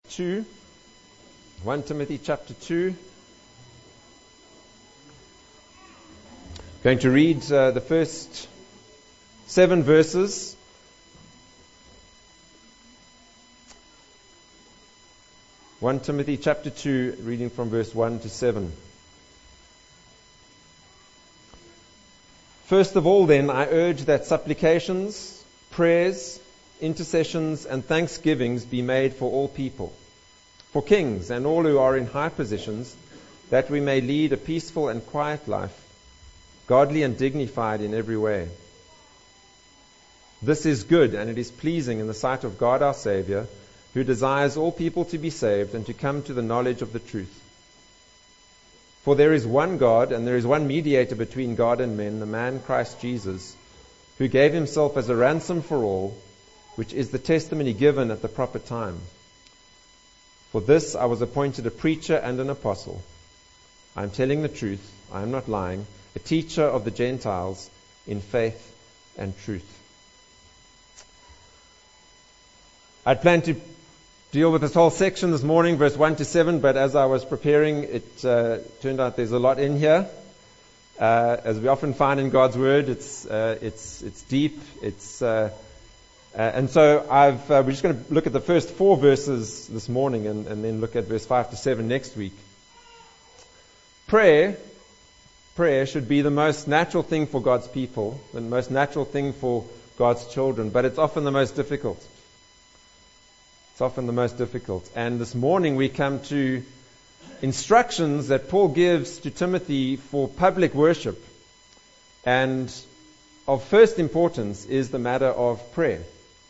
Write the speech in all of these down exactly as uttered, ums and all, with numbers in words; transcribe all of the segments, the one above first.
two. First Timothy chapter two. Going to read uh, the first seven verses. First Timothy chapter two, reading from verse one to seven. First of all, then, I urge that supplications, prayers, intercessions, and thanksgivings be made for all people, for kings and all who are in high positions, that we may lead a peaceful and quiet life, godly and dignified in every way. This is good, and it is pleasing in the sight of God our Savior, who desires all people to be saved and to come to the knowledge of the truth. For there is one God, and there is one mediator between God and men, the man Christ Jesus, who gave himself as a ransom for all, which is the testimony given at the proper time. For this I was appointed a preacher and an apostle. I am telling the truth, I am not lying, a teacher of the Gentiles in faith and truth. I'd planned to deal with this whole section this morning, verse one to seven, but as I was preparing, it uh, turned out there's a lot in here. Uh, as we often find in God's Word, it's uh, it's it's deep. It's uh, uh, and so I've uh, we're just going to look at the first four verses this morning, and, and then look at verse five to seven next week. Prayer, prayer should be the most natural thing for God's people, the most natural thing for God's children, but it's often the most difficult. It's often the most difficult. And this morning we come to instructions that Paul gives to Timothy for public worship. And of first importance is the matter of prayer.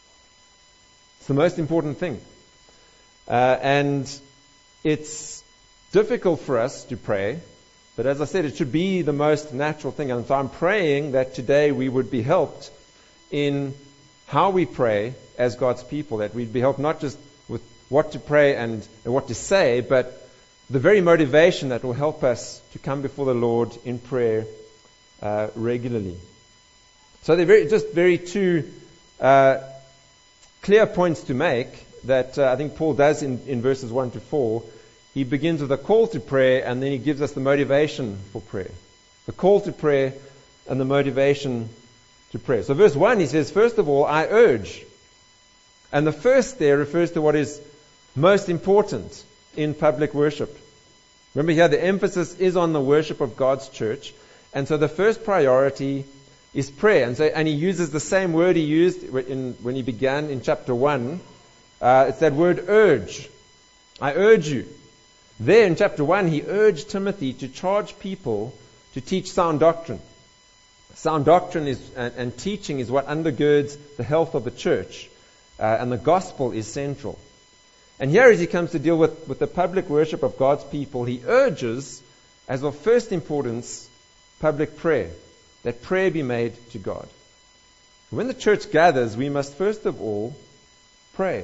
It's the most important thing. Uh, and it's difficult for us to pray, but as I said, it should be the most natural thing. And so I'm praying that today we would be helped in how we pray as God's people, that we'd be helped not just with what to pray and, and what to say, but the very motivation that will help us to come before the Lord in prayer uh, regularly. So they're very, just very two uh, clear points to make that uh, I think Paul does in, in verses one to four. He begins with a call to prayer, and then he gives us the motivation for prayer. The call to prayer and the motivation to prayer. So verse one, he says, first of all, I urge. And the first there refers to what is most important in public worship. Remember here, the emphasis is on the worship of God's church. And so the first priority is prayer. And so, and he uses the same word he used in, when he began in chapter one. Uh, it's that word urge. I urge you. There in chapter one, he urged Timothy to charge people to teach sound doctrine. Sound doctrine is and, and teaching is what undergirds the health of the church. Uh, and the gospel is central. And here as he comes to deal with, with the public worship of God's people, he urges, as of first importance, public prayer. That prayer be made to God. When the church gathers, we must first of all pray.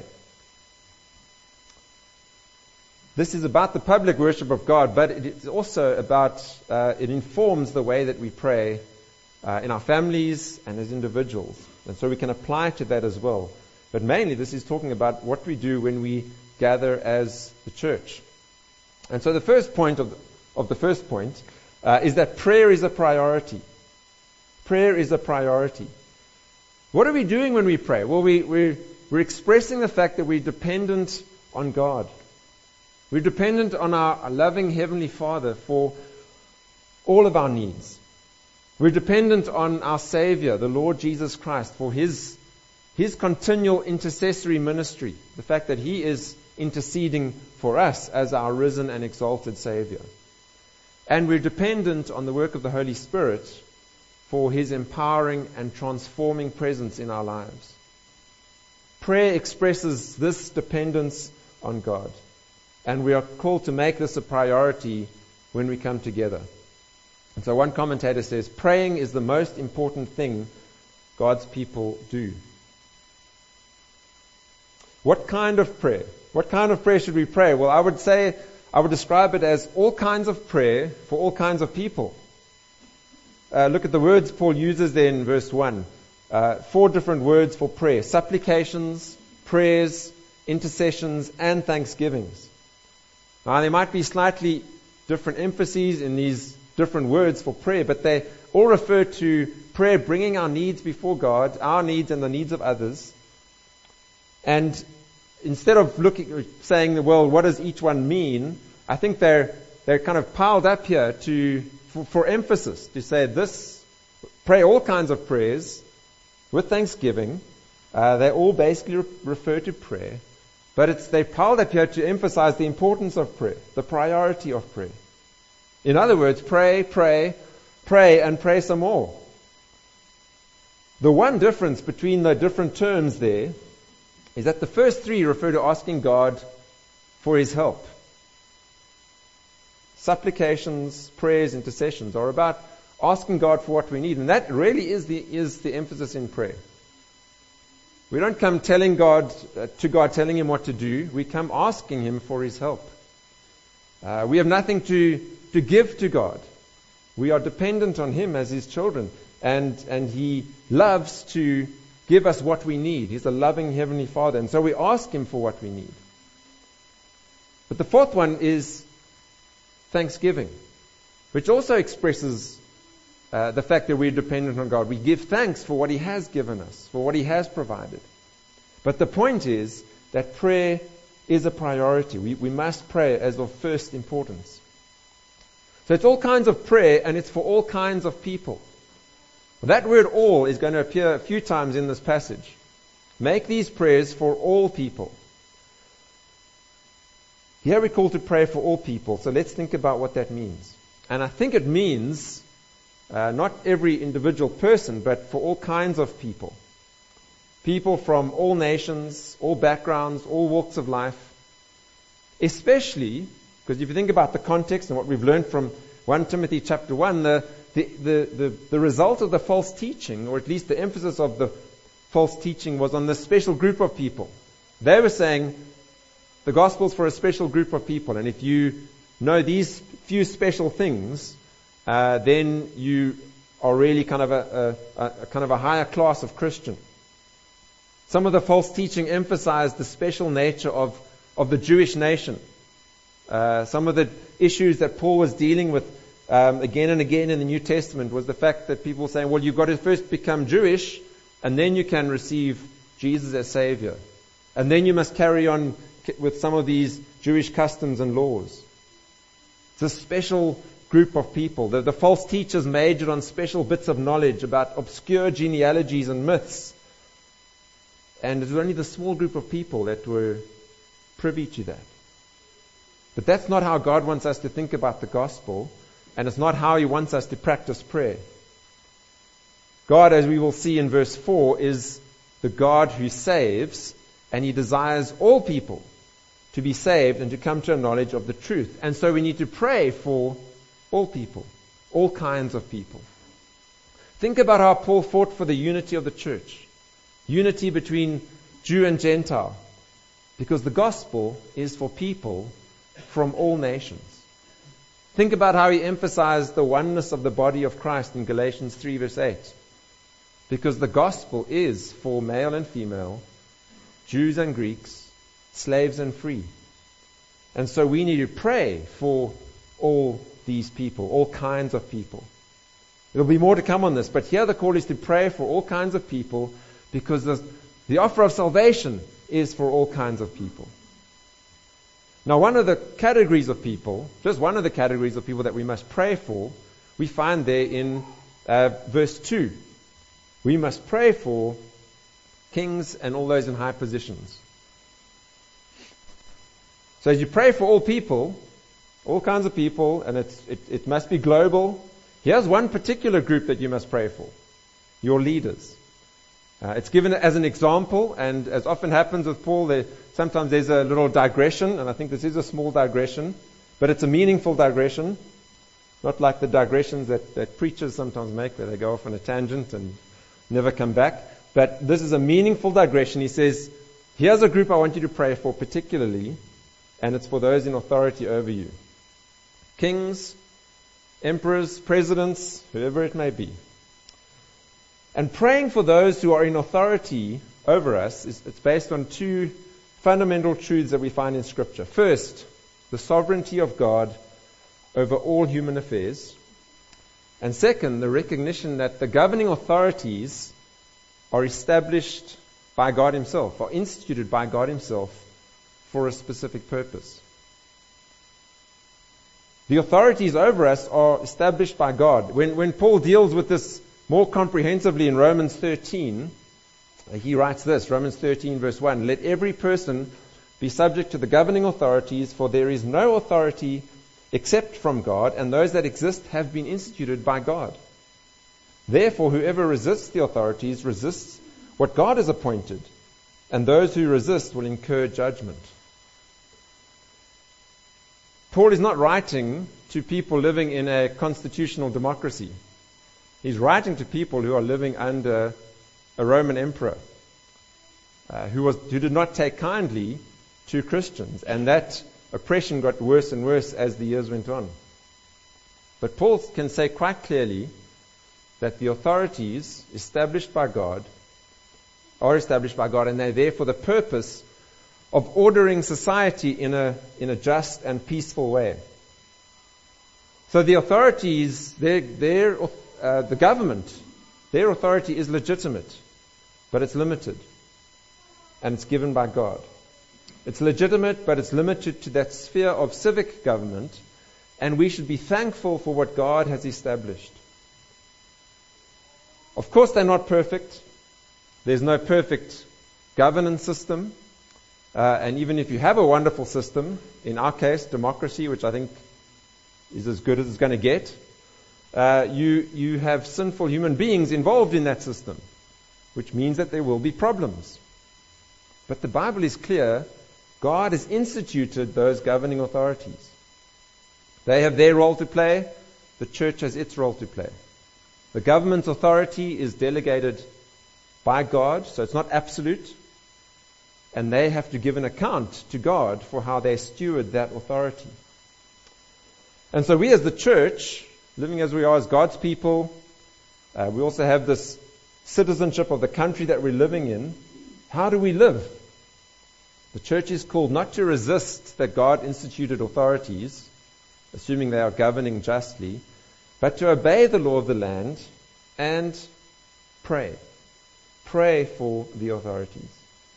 This is about the public worship of God, but it's also about, uh, it informs the way that we pray uh, in our families and as individuals. And so we can apply to that as well. But mainly this is talking about what we do when we gather as the church. And so the first point of the, of the first point uh, is that prayer is a priority. Prayer is a priority. What are we doing when we pray? Well, we, we're, we're expressing the fact that we're dependent on God. We're dependent on our, our loving Heavenly Father for all of our needs. We're dependent on our Savior, the Lord Jesus Christ, for His His continual intercessory ministry, the fact that He is interceding for us as our risen and exalted Savior. And we're dependent on the work of the Holy Spirit for His empowering and transforming presence in our lives. Prayer expresses this dependence on God. And we are called to make this a priority when we come together. And so one commentator says, praying is the most important thing God's people do. What kind of prayer? What kind of prayer should we pray? Well, I would say, I would describe it as all kinds of prayer for all kinds of people. Uh, look at the words Paul uses there in verse one. Uh, four different words for prayer. Supplications, prayers, intercessions, and thanksgivings. Now, there might be slightly different emphases in these different words for prayer, but they all refer to prayer bringing our needs before God, our needs and the needs of others. And instead of looking, saying, well, what does each one mean? I think they're they're kind of piled up here to for, for emphasis to say this. Pray all kinds of prayers with thanksgiving. Uh, they all basically re- refer to prayer, but it's they're piled up here to emphasize the importance of prayer, the priority of prayer. In other words, pray, pray, pray, and pray some more. The one difference between the different terms there is that the first three refer to asking God for His help. Supplications, prayers, intercessions are about asking God for what we need, and that really is the is the emphasis in prayer. We don't come telling God uh, to God, telling Him what to do. We come asking Him for His help. Uh, we have nothing to to give to God. We are dependent on Him as His children, and and He loves to give us what we need. He's a loving Heavenly Father, and so we ask Him for what we need. But the fourth one is thanksgiving, which also expresses uh, the fact that we're dependent on God. We give thanks for what He has given us, for what He has provided. But the point is that prayer is a priority. We, we must pray as of first importance. So it's all kinds of prayer, and it's for all kinds of people. That word all is going to appear a few times in this passage. Make these prayers for all people. Here we're called to pray for all people, so let's think about what that means. And I think it means uh, not every individual person, but for all kinds of people. People from all nations, all backgrounds, all walks of life. Especially, because if you think about the context and what we've learned from First Timothy chapter one, the The, the, the, the result of the false teaching, or at least the emphasis of the false teaching, was on this special group of people. They were saying the gospel's for a special group of people, and if you know these few special things, uh, then you are really kind of a, a, a kind of a higher class of Christian. Some of the false teaching emphasized the special nature of, of the Jewish nation. Uh, some of the issues that Paul was dealing with Um, again and again in the New Testament was the fact that people were saying, well, you've got to first become Jewish, and then you can receive Jesus as Savior. And then you must carry on with some of these Jewish customs and laws. It's a special group of people. The, the false teachers majored on special bits of knowledge about obscure genealogies and myths. And it was only the small group of people that were privy to that. But that's not how God wants us to think about the gospel. And it's not how He wants us to practice prayer. God, as we will see in verse four, is the God who saves, and He desires all people to be saved and to come to a knowledge of the truth. And so we need to pray for all people, all kinds of people. Think about how Paul fought for the unity of the church, unity between Jew and Gentile, because the gospel is for people from all nations. Think about how he emphasized the oneness of the body of Christ in Galatians three verse eight. Because the gospel is for male and female, Jews and Greeks, slaves and free. And so we need to pray for all these people, all kinds of people. There will be more to come on this, but here the call is to pray for all kinds of people, because the, the offer of salvation is for all kinds of people. Now, one of the categories of people, just one of the categories of people that we must pray for, we find there in uh, verse two. We must pray for kings and all those in high positions. So as you pray for all people, all kinds of people, and it's, it, it must be global, here's one particular group that you must pray for: your leaders. Uh, it's given as an example, and as often happens with Paul, there, sometimes there's a little digression, and I think this is a small digression, but it's a meaningful digression, not like the digressions that, that preachers sometimes make, where they go off on a tangent and never come back. But this is a meaningful digression. He says, here's a group I want you to pray for particularly, and it's for those in authority over you. Kings, emperors, presidents, whoever it may be. And praying for those who are in authority over us, is it's based on two fundamental truths that we find in Scripture. First, the sovereignty of God over all human affairs. And second, the recognition that the governing authorities are established by God Himself, are instituted by God Himself for a specific purpose. The authorities over us are established by God. When, when Paul deals with this more comprehensively in Romans thirteen, he writes this, Romans thirteen verse one, "Let every person be subject to the governing authorities, for there is no authority except from God, and those that exist have been instituted by God. Therefore, whoever resists the authorities resists what God has appointed, and those who resist will incur judgment." Paul is not writing to people living in a constitutional democracy. He's writing to people who are living under a Roman emperor uh, who was who did not take kindly to Christians, and that oppression got worse and worse as the years went on. But Paul can say quite clearly that the authorities established by God are established by God, and they're there for the purpose of ordering society in a in a just and peaceful way. So the authorities, their their uh, the government, their authority is legitimate, but it's limited, and it's given by God. It's legitimate, but it's limited to that sphere of civic government, and we should be thankful for what God has established. Of course, they're not perfect. There's no perfect governance system. Uh, and even if you have a wonderful system, in our case, democracy, which I think is as good as it's going to get, uh, you, you have sinful human beings involved in that system, which means that there will be problems. But the Bible is clear. God has instituted those governing authorities. They have their role to play. The church has its role to play. The government's authority is delegated by God, so it's not absolute. And they have to give an account to God for how they steward that authority. And so we as the church, living as we are as God's people, uh, we also have this citizenship of the country that we're living in. How do we live? The church is called not to resist that God instituted authorities, assuming they are governing justly, but to obey the law of the land and pray. Pray for the authorities.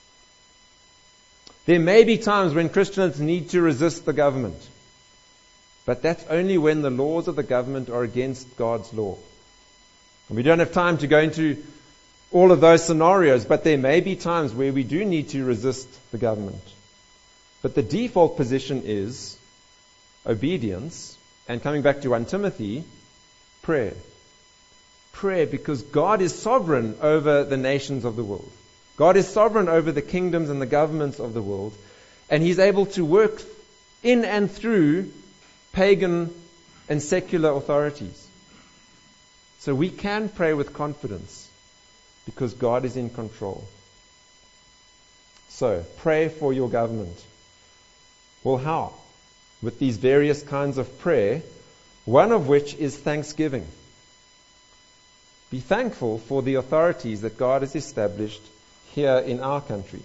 There may be times when Christians need to resist the government, but that's only when the laws of the government are against God's law. And we don't have time to go into all of those scenarios, but there may be times where we do need to resist the government. But the default position is obedience, and coming back to First Timothy, prayer. Prayer, because God is sovereign over the nations of the world. God is sovereign over the kingdoms and the governments of the world, and He's able to work in and through pagan and secular authorities. So we can pray with confidence because God is in control. So, pray for your government. Well, how? With these various kinds of prayer, one of which is thanksgiving. Be thankful for the authorities that God has established here in our country.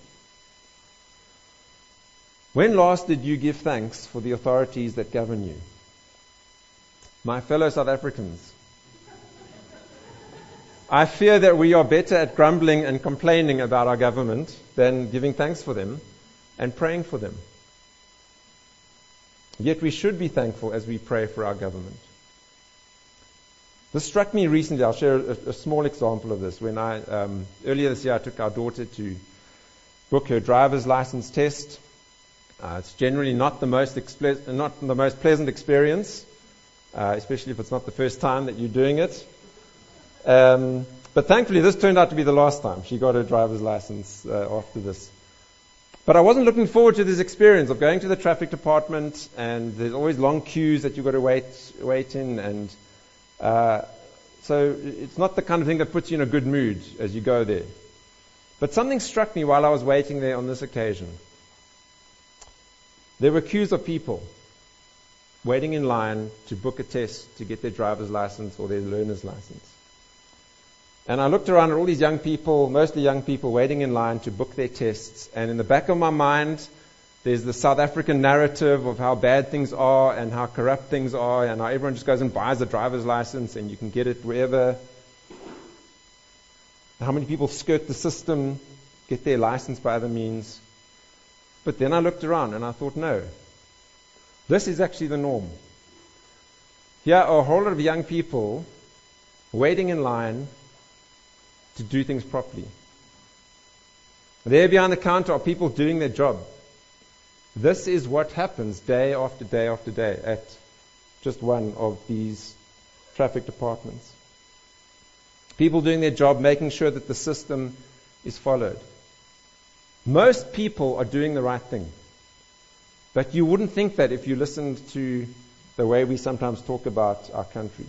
When last did you give thanks for the authorities that govern you? My fellow South Africans, I fear that we are better at grumbling and complaining about our government than giving thanks for them and praying for them. Yet we should be thankful as we pray for our government. This struck me recently. I'll share a, a small example of this. When I um, earlier this year, I took our daughter to book her driver's license test. Uh, it's generally not the most exple- not the most pleasant experience, uh, especially if it's not the first time that you're doing it. Um, but thankfully, this turned out to be the last time she got her driver's license uh, after this. But I wasn't looking forward to this experience of going to the traffic department, and there's always long queues that you've got to wait wait in, and uh, so it's not the kind of thing that puts you in a good mood as you go there. But something struck me while I was waiting there on this occasion. There were queues of people waiting in line to book a test to get their driver's license or their learner's license. And I looked around at all these young people, mostly young people, waiting in line to book their tests. And in the back of my mind, there's the South African narrative of how bad things are and how corrupt things are and how everyone just goes and buys a driver's license and you can get it wherever. How many people skirt the system, get their license by other means. But then I looked around and I thought, no, this is actually the norm. Here are a whole lot of young people waiting in line to do things properly. There behind the counter are people doing their job. This is what happens day after day after day at just one of these traffic departments. People doing their job, making sure that the system is followed. Most people are doing the right thing. But you wouldn't think that if you listened to the way we sometimes talk about our country.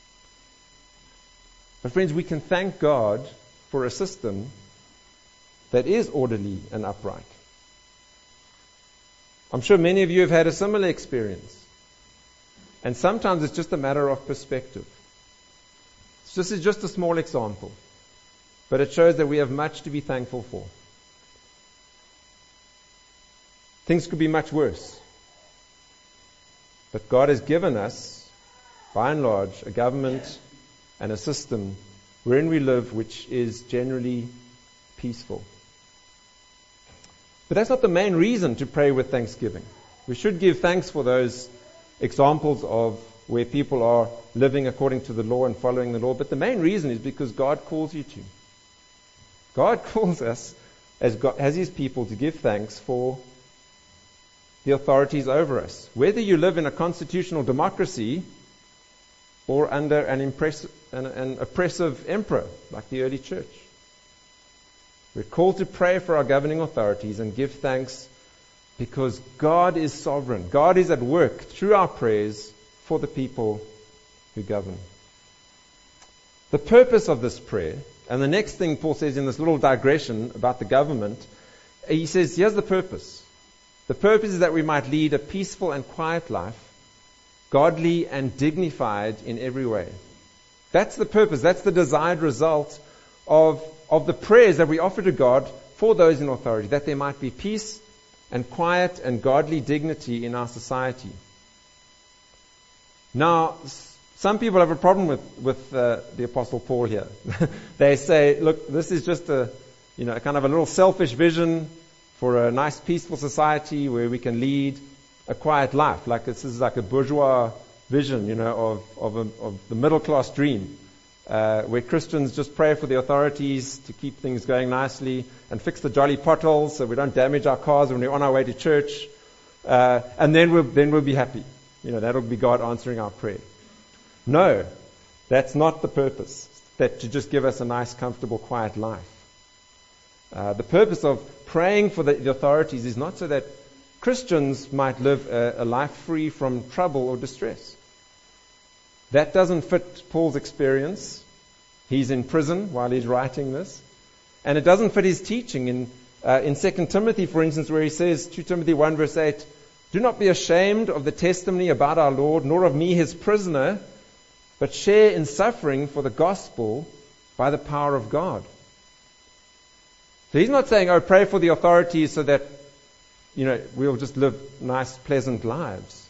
But friends, we can thank God for a system that is orderly and upright. I'm sure many of you have had a similar experience. And sometimes it's just a matter of perspective. This is just a small example. But it shows that we have much to be thankful for. Things could be much worse. But God has given us, by and large, a government and a system wherein we live which is generally peaceful. But that's not the main reason to pray with thanksgiving. We should give thanks for those examples of where people are living according to the law and following the law. But the main reason is because God calls you to. God calls us as, God, as His people to give thanks for the authorities over us. Whether you live in a constitutional democracy or under an, impress, an, an oppressive emperor like the early church. We're called to pray for our governing authorities and give thanks because God is sovereign. God is at work through our prayers for the people who govern. The purpose of this prayer, and the next thing Paul says in this little digression about the government, he says, here's the purpose. The purpose is that we might lead a peaceful and quiet life, godly and dignified in every way. That's the purpose. That's the desired result of, of the prayers that we offer to God for those in authority, that there might be peace and quiet and godly dignity in our society. Now, some people have a problem with, with uh, the Apostle Paul here. They say, look, this is just a, you know, kind of a little selfish vision for a nice peaceful society where we can lead a quiet life. Like this is like a bourgeois vision, you know, of of, a, of the middle class dream, uh, where Christians just pray for the authorities to keep things going nicely and fix the jolly potholes so we don't damage our cars when we're on our way to church, uh, and then we'll then we'll be happy. You know, that'll be God answering our prayer. No, that's not the purpose. That to just give us a nice, comfortable, quiet life. Uh, the purpose of praying for the, the authorities is not so that Christians might live a, a life free from trouble or distress. That doesn't fit Paul's experience. He's in prison while he's writing this. And it doesn't fit his teaching in uh, in Second Timothy, for instance, where he says, Second Timothy one verse eight, do not be ashamed of the testimony about our Lord, nor of me his prisoner, but share in suffering for the gospel by the power of God. So he's not saying, oh, pray for the authorities so that, you know, we'll just live nice, pleasant lives.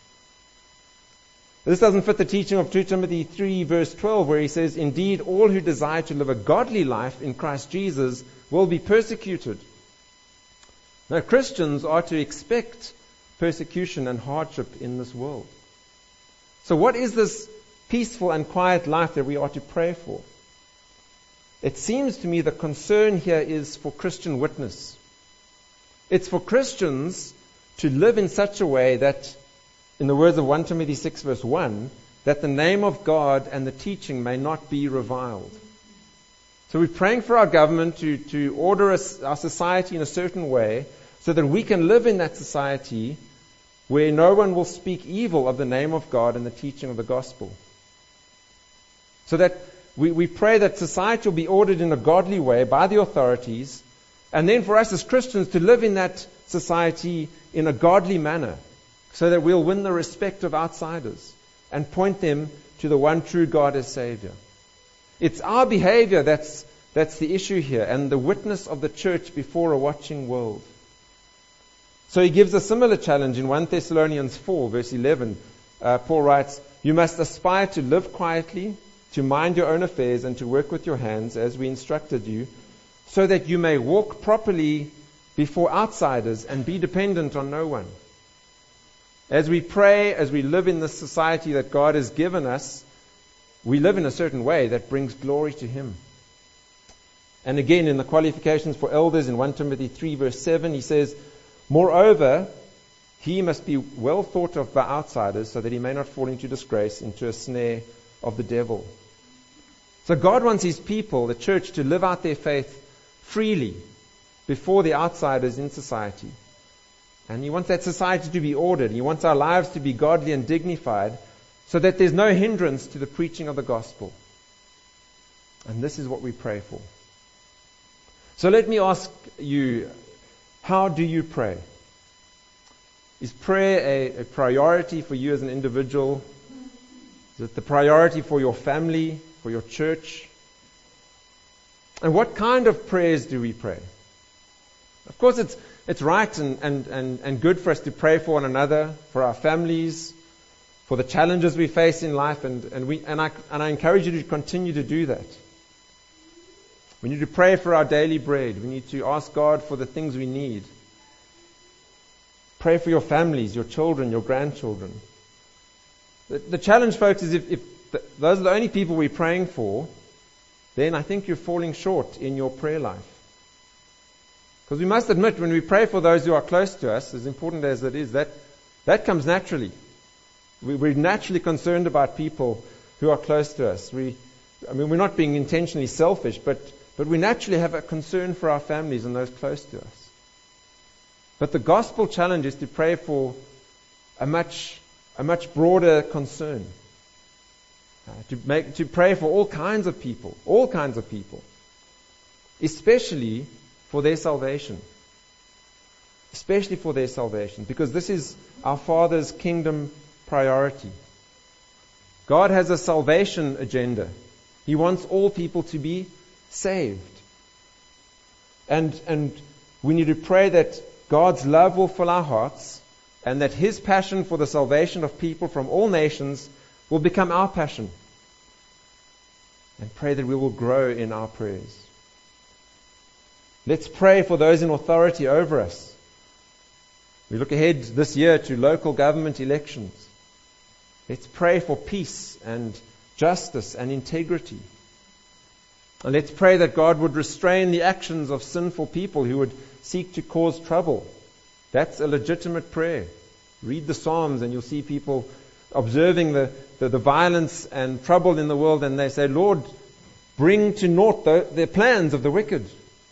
This doesn't fit the teaching of Second Timothy three verse twelve, where he says, indeed, all who desire to live a godly life in Christ Jesus will be persecuted. Now, Christians are to expect persecution and hardship in this world. So what is this peaceful and quiet life that we are to pray for? It seems to me the concern here is for Christian witness. It's for Christians to live in such a way that, in the words of First Timothy six verse one, that the name of God and the teaching may not be reviled. So we're praying for our government to, to order us, our society in a certain way so that we can live in that society where no one will speak evil of the name of God and the teaching of the gospel. So that we, we pray that society will be ordered in a godly way by the authorities, and then for us as Christians to live in that society in a godly manner, so that we'll win the respect of outsiders and point them to the one true God as Savior. It's our behavior that's, that's the issue here, and the witness of the church before a watching world. So he gives a similar challenge in First Thessalonians four, verse eleven. Uh, Paul writes, "You must aspire to live quietly, to mind your own affairs, and to work with your hands as we instructed you, so that you may walk properly before outsiders and be dependent on no one." As we pray, as we live in this society that God has given us, we live in a certain way that brings glory to Him. And again, in the qualifications for elders in First Timothy three, verse seven, he says, "Moreover, he must be well thought of by outsiders, so that he may not fall into disgrace, into a snare of the devil." So God wants His people, the church, to live out their faith freely before the outsiders in society. And He wants that society to be ordered. He wants our lives to be godly and dignified, so that there's no hindrance to the preaching of the gospel. And this is what we pray for. So let me ask you, how do you pray? Is prayer a, a priority for you as an individual? Is it the priority for your family, for your church? And what kind of prayers do we pray? Of course, it's it's right and, and, and, and good for us to pray for one another, for our families, for the challenges we face in life, and, and we and I and I encourage you to continue to do that. We need to pray for our daily bread. We need to ask God for the things we need. Pray for your families, your children, your grandchildren. The, the challenge, folks, is if, if the, those are the only people we're praying for, then I think you're falling short in your prayer life. Because we must admit, when we pray for those who are close to us, as important as it is, that, that comes naturally. We, we're naturally concerned about people who are close to us. We, I mean, we're not being intentionally selfish, but, but we naturally have a concern for our families and those close to us. But the gospel challenge is to pray for a much, a much broader concern. Uh, to make, to pray for all kinds of people, all kinds of people, especially for their salvation. Especially for their salvation, because this is our Father's kingdom priority. God has a salvation agenda. He wants all people to be saved. And, and we need to pray that God's love will fill our hearts, and that His passion for the salvation of people from all nations will become our passion. And pray that we will grow in our prayers. Let's pray for those in authority over us. We look ahead this year to local government elections. Let's pray for peace and justice and integrity. And let's pray that God would restrain the actions of sinful people who would seek to cause trouble. That's a legitimate prayer. Read the Psalms and you'll see people observing the, the, the violence and trouble in the world, and they say, "Lord, bring to naught the, the plans of the wicked."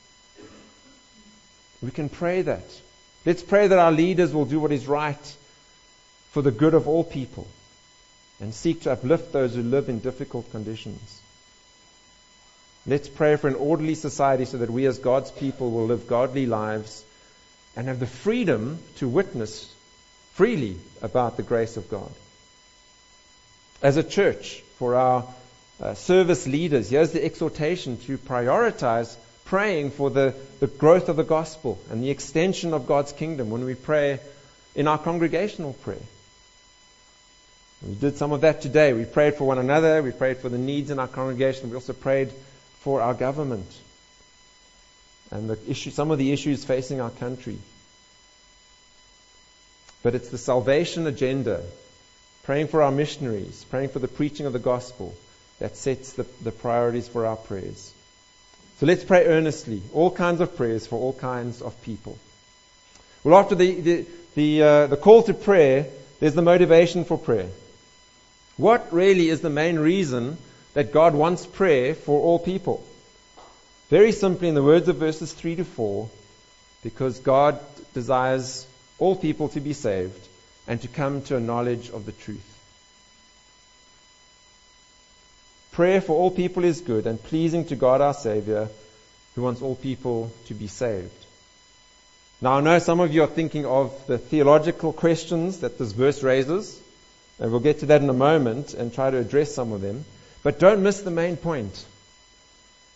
We can pray that. Let's pray that our leaders will do what is right for the good of all people and seek to uplift those who live in difficult conditions. Let's pray for an orderly society so that we as God's people will live godly lives and have the freedom to witness freely about the grace of God. As a church, for our uh, service leaders, here's the exhortation to prioritize praying for the, the growth of the gospel and the extension of God's kingdom when we pray in our congregational prayer. We did some of that today. We prayed for one another. We prayed for the needs in our congregation. We also prayed for our government and the issue, some of the issues facing our country. But it's the salvation agenda, praying for our missionaries, praying for the preaching of the gospel, that sets the, the priorities for our prayers. So let's pray earnestly, all kinds of prayers for all kinds of people. Well, after the the the, uh, the call to prayer, there's the motivation for prayer. What really is the main reason that God wants prayer for all people? Very simply, in the words of verses three to four, because God desires all people to be saved and to come to a knowledge of the truth. Prayer for all people is good and pleasing to God our Savior, who wants all people to be saved. Now, I know some of you are thinking of the theological questions that this verse raises, and we'll get to that in a moment and try to address some of them. But don't miss the main point.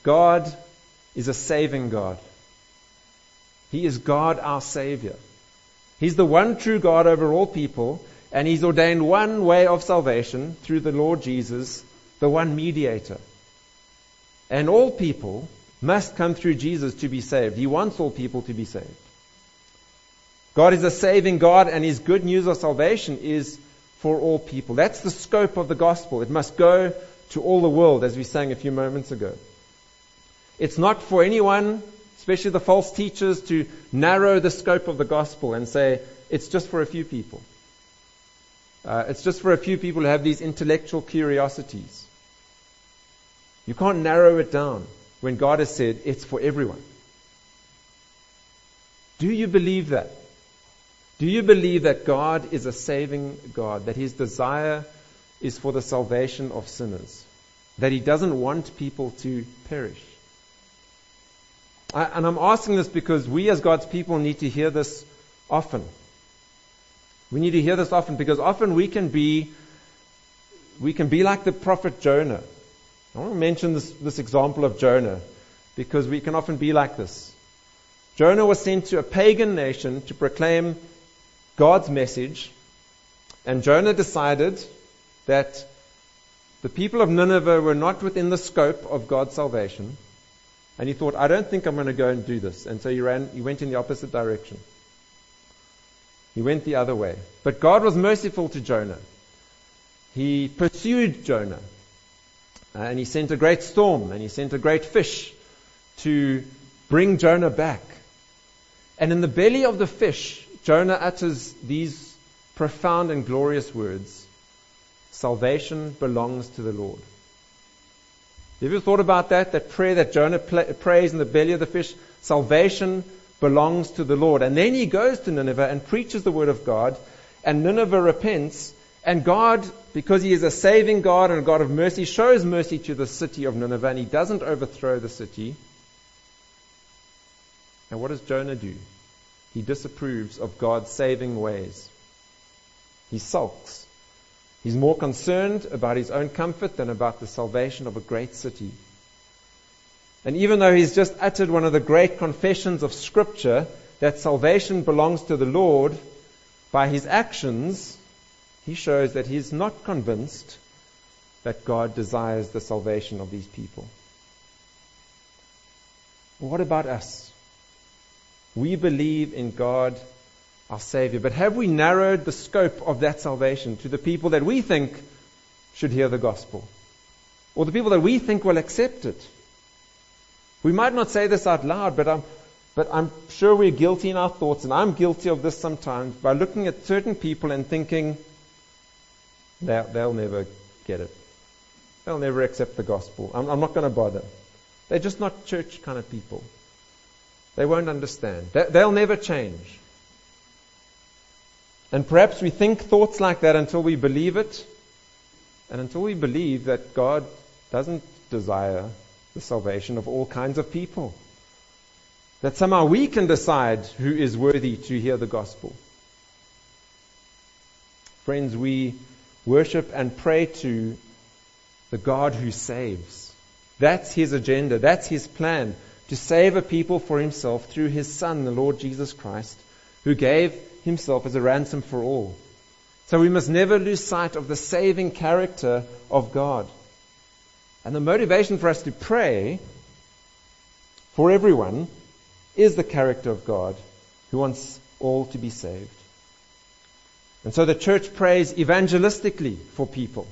God is a saving God. He is God, our Savior. He's the one true God over all people, and He's ordained one way of salvation through the Lord Jesus, the one mediator. And all people must come through Jesus to be saved. He wants all people to be saved. God is a saving God, and His good news of salvation is for all people. That's the scope of the gospel. It must go to all the world, as we sang a few moments ago. It's not for anyone, especially the false teachers, to narrow the scope of the gospel and say, it's just for a few people. Uh, it's just for a few people who have these intellectual curiosities. You can't narrow it down when God has said it's for everyone. Do you believe that? Do you believe that God is a saving God, that His desire is for the salvation of sinners, that He doesn't want people to perish? I, and I'm asking this because we as God's people need to hear this often. We need to hear this often because often we can be we can be like the prophet Jonah. I want to mention this, this example of Jonah because we can often be like this. Jonah was sent to a pagan nation to proclaim God's message, and Jonah decided that the people of Nineveh were not within the scope of God's salvation, and he thought, I don't think I'm going to go and do this. And so he ran, he went in the opposite direction. He went the other way. But God was merciful to Jonah. He pursued Jonah. Uh, and he sent a great storm, and he sent a great fish to bring Jonah back. And in the belly of the fish, Jonah utters these profound and glorious words: salvation belongs to the Lord. Have you ever thought about that? That prayer that Jonah pl- prays in the belly of the fish, salvation belongs to the Lord. And then he goes to Nineveh and preaches the word of God, and Nineveh repents, and God, because He is a saving God and a God of mercy, shows mercy to the city of Nineveh, and He doesn't overthrow the city. And what does Jonah do? He disapproves of God's saving ways. He sulks. He's more concerned about his own comfort than about the salvation of a great city. And even though he's just uttered one of the great confessions of Scripture, that salvation belongs to the Lord, by his actions, he shows that he's not convinced that God desires the salvation of these people. What about us? We believe in God, our Savior, but have we narrowed the scope of that salvation to the people that we think should hear the gospel? Or the people that we think will accept it? We might not say this out loud, but I'm, but I'm sure we're guilty in our thoughts, and I'm guilty of this sometimes, by looking at certain people and thinking, they'll, they'll never get it. They'll never accept the gospel. I'm, I'm not going to bother. They're just not church kind of people. They won't understand. They, they'll never change. And perhaps we think thoughts like that until we believe it, and until we believe that God doesn't desire the salvation of all kinds of people. That somehow we can decide who is worthy to hear the gospel. Friends, we worship and pray to the God who saves. That's His agenda. That's His plan, to save a people for Himself through His Son, the Lord Jesus Christ, who gave Himself as a ransom for all. So we must never lose sight of the saving character of God. And the motivation for us to pray for everyone is the character of God, who wants all to be saved. And so the church prays evangelistically for people.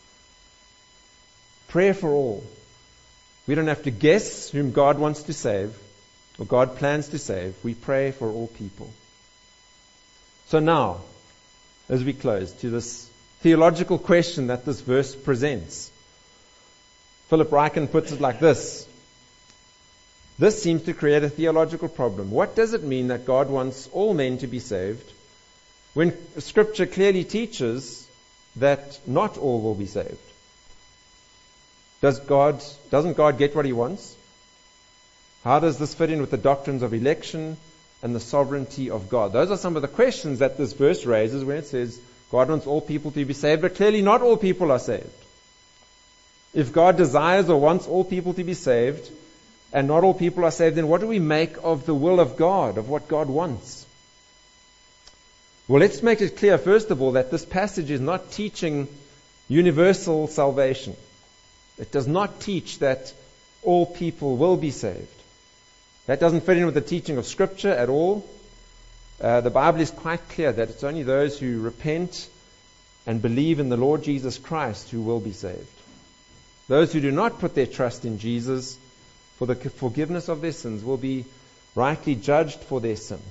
Prayer for all. We don't have to guess whom God wants to save, or God plans to save. We pray for all people. So now, as we close, to this theological question that this verse presents. Philip Ryken puts it like this. This seems to create a theological problem. What does it mean that God wants all men to be saved, when Scripture clearly teaches that not all will be saved? Does God, doesn't God get what He wants? How does this fit in with the doctrines of election and the sovereignty of God? Those are some of the questions that this verse raises when it says God wants all people to be saved, but clearly not all people are saved. If God desires or wants all people to be saved, and not all people are saved, then what do we make of the will of God, of what God wants? Well, let's make it clear, first of all, that this passage is not teaching universal salvation. It does not teach that all people will be saved. That doesn't fit in with the teaching of Scripture at all. Uh, the Bible is quite clear that it's only those who repent and believe in the Lord Jesus Christ who will be saved. Those who do not put their trust in Jesus for the forgiveness of their sins will be rightly judged for their sin.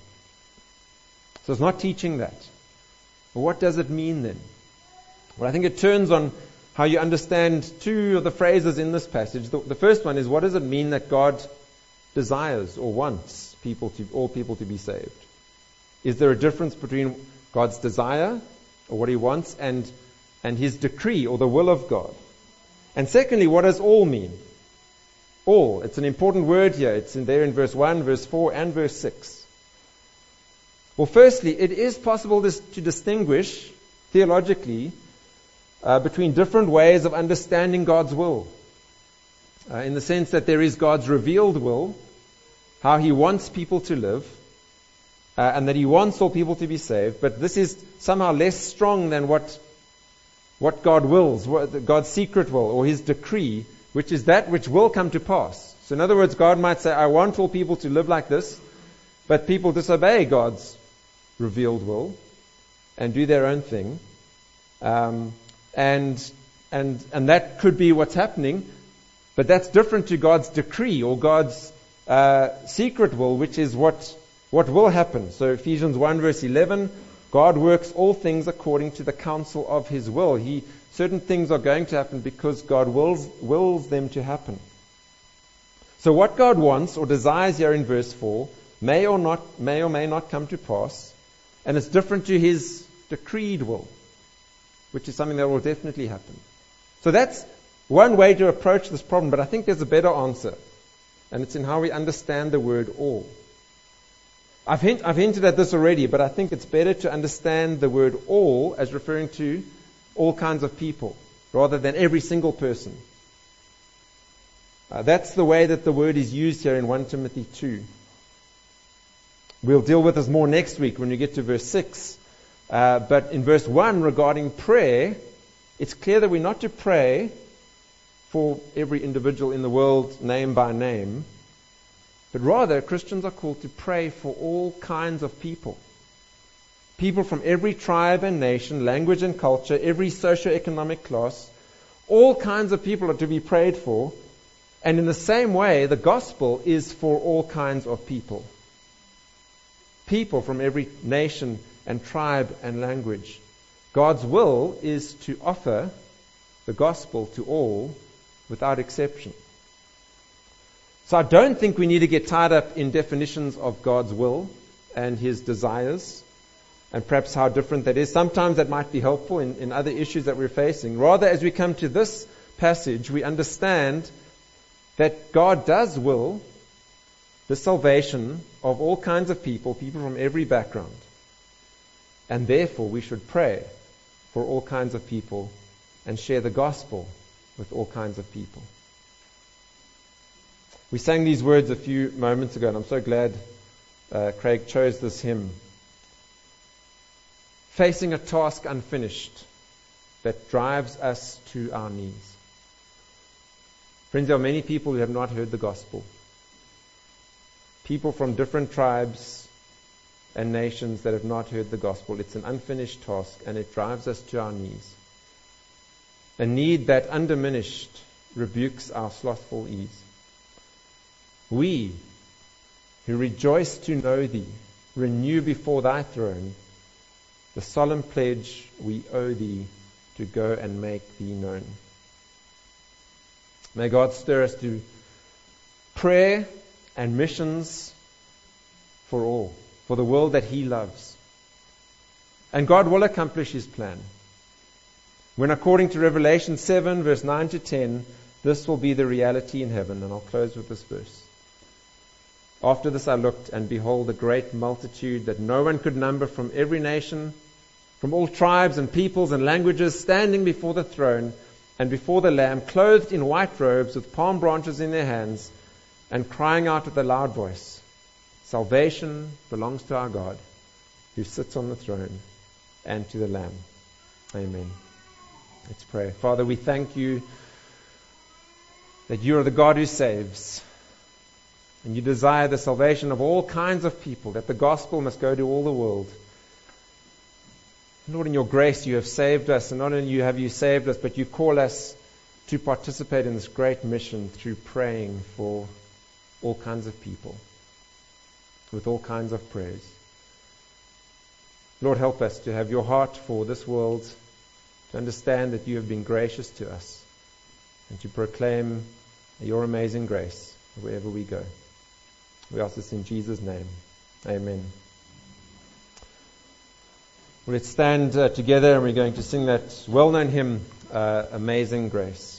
So it's not teaching that. But what does it mean then? Well, I think it turns on how you understand two of the phrases in this passage. The, the first one is, what does it mean that God desires or wants people to, all people to be saved? Is there a difference between God's desire or what He wants and, and His decree or the will of God? And secondly, what does all mean? All. It's an important word here. It's in there in verse one, verse four, and verse six. Well, firstly, it is possible this, to distinguish theologically uh, between different ways of understanding God's will. Uh, in the sense that there is God's revealed will, how He wants people to live, uh, and that He wants all people to be saved. But this is somehow less strong than what, what God wills, what, God's secret will, or His decree, which is that which will come to pass. So in other words, God might say, I want all people to live like this, but people disobey God's revealed will and do their own thing. Um, and, and, and that could be what's happening, but that's different to God's decree or God's uh, secret will, which is what, what will happen. So Ephesians one verse eleven, God works all things according to the counsel of His will. He, certain things are going to happen because God wills, wills them to happen. So what God wants or desires here in verse four may or not, may or may not come to pass, and it's different to His decreed will, which is something that will definitely happen. So that's one way to approach this problem, but I think there's a better answer, and it's in how we understand the word all. I've, hint, I've hinted at this already, but I think it's better to understand the word all as referring to all kinds of people, rather than every single person. Uh, that's the way that the word is used here in First Timothy two. We'll deal with this more next week when we get to verse six. Uh, but in verse one, regarding prayer, it's clear that we're not to pray for every individual in the world, name by name, but rather Christians are called to pray for all kinds of people. People from every tribe and nation, language and culture, every socio-economic class, all kinds of people are to be prayed for. And in the same way, the gospel is for all kinds of people. People from every nation and tribe and language. God's will is to offer the gospel to all without exception. So I don't think we need to get tied up in definitions of God's will and His desires and perhaps how different that is. Sometimes that might be helpful in, in other issues that we're facing. Rather, as we come to this passage, we understand that God does will the salvation of all kinds of people, people from every background. And therefore we should pray for all kinds of people and share the gospel with all kinds of people. We sang these words a few moments ago, and I'm so glad uh, Craig chose this hymn. Facing a task unfinished that drives us to our knees. Friends, there are many people who have not heard the gospel. People from different tribes and nations that have not heard the gospel. It's an unfinished task, and it drives us to our knees. A need that undiminished rebukes our slothful ease. We, who rejoice to know Thee, renew before Thy throne the solemn pledge we owe Thee to go and make Thee known. May God stir us to prayer and missions for all, for the world that He loves. And God will accomplish His plan. When according to Revelation seven, verse nine to ten, this will be the reality in heaven. And I'll close with this verse. After this I looked, and behold, a great multitude that no one could number, from every nation, from all tribes and peoples and languages, standing before the throne, and before the Lamb, clothed in white robes with palm branches in their hands, and crying out with a loud voice, "Salvation belongs to our God, who sits on the throne, and to the Lamb." Amen. Let's pray. Father, we thank you that you are the God who saves, and you desire the salvation of all kinds of people, that the gospel must go to all the world. Lord, in your grace you have saved us, and not only have you saved us, but you call us to participate in this great mission through praying for all kinds of people, with all kinds of prayers. Lord, help us to have your heart for this world, to understand that you have been gracious to us, and to proclaim your amazing grace wherever we go. We ask this in Jesus' name. Amen. Well, let's stand uh, together, and we're going to sing that well-known hymn, uh, Amazing Grace.